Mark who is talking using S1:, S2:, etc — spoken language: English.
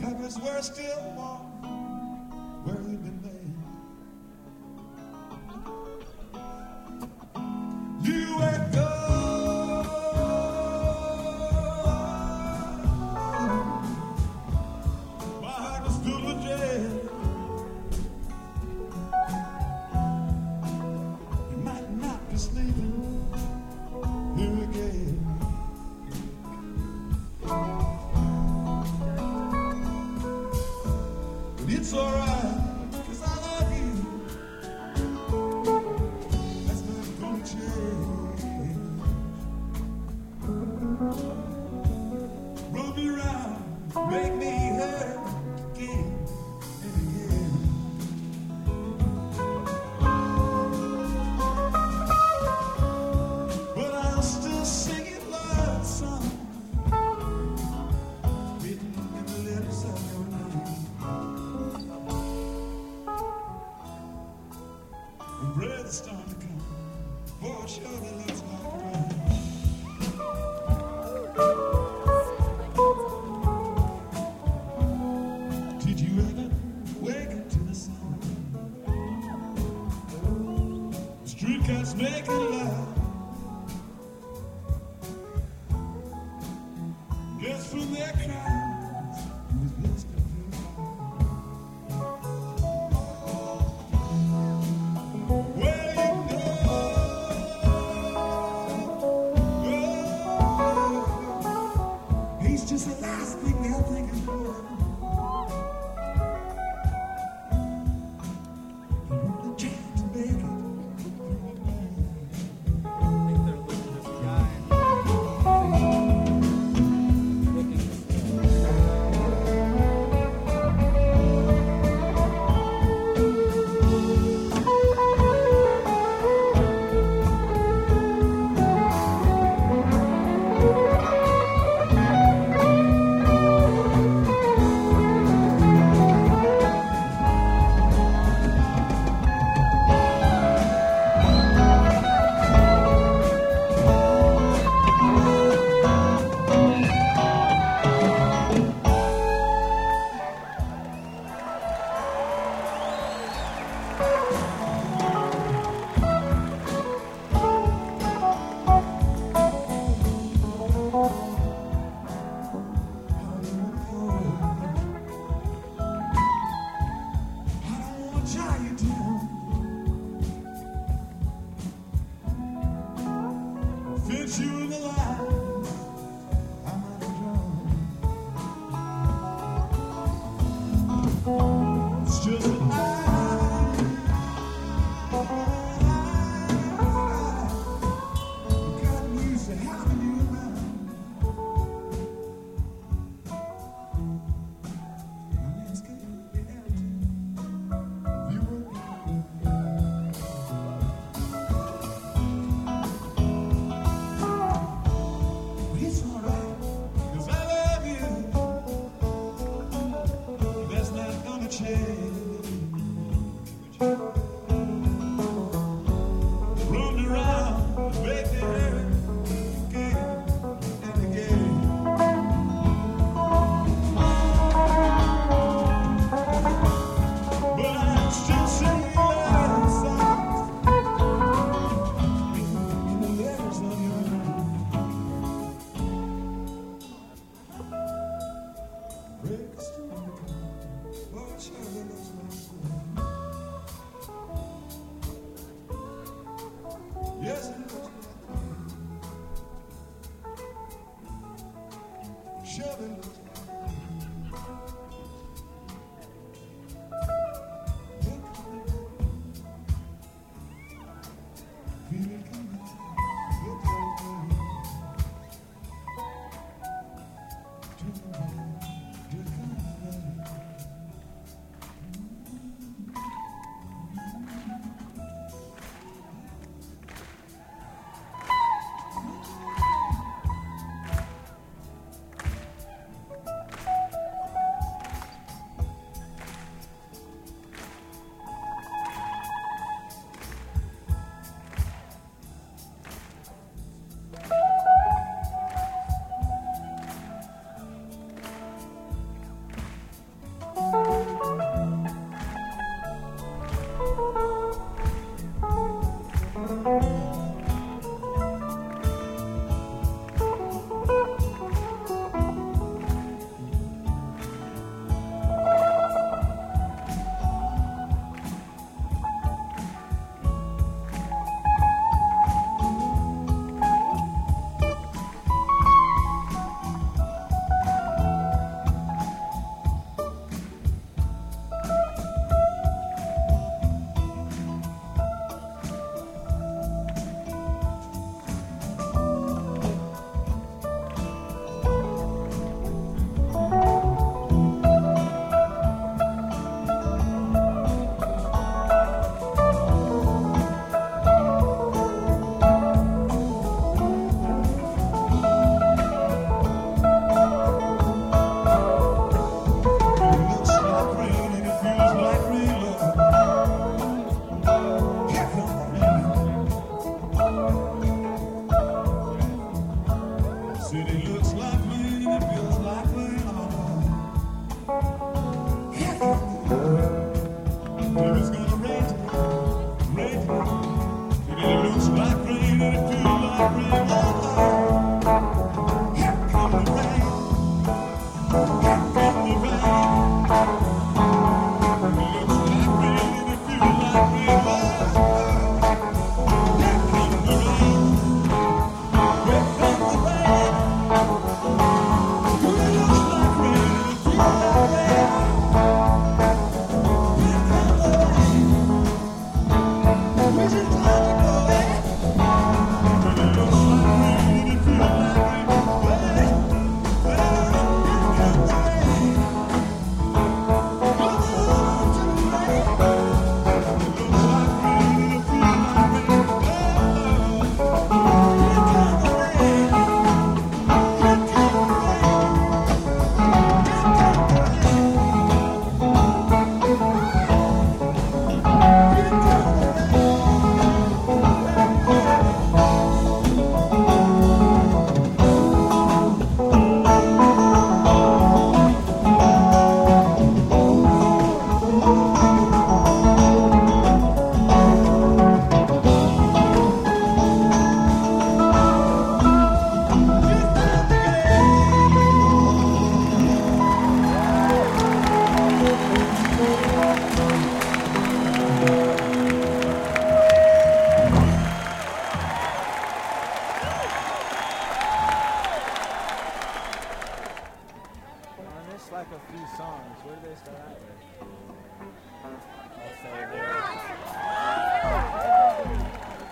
S1: Covers were still warm where we've been laid. You were gone. My heart was filled with dread. You might not be sleeping here again. It's alright, 'cause I love you. That's not gonna change. Roll me around, make me hurt again and again. But I'll still sing your love song, written in the letters of your name. When breath's starting to come, boy, it surely looks like rain. Did you ever wake up to the sound? The street cats making loud. Yes, from their crowds, it was listening to the well, you know, he's just the last thing they're thinking for. He only tried to make it through the night.
S2: I think they're looking at the guy. Looking at the
S1: Fit you in the line, I'm not drawn. It's just that I've gotten used to having you around. My landscape would be empty if you were gone. It's alright, 'cause I love you. That's not gonna change. Run around, make me hurt again and again. But I'm still singing love songs in the letters of your name. Break the storm, boy, it surely looks like rain. Yes, it looks like rain. Surely looks like rain. Look coming down. Feel it coming down. Look like rain. Turn around. You're coming down.
S2: a few songs. Where do they start out with? I'll say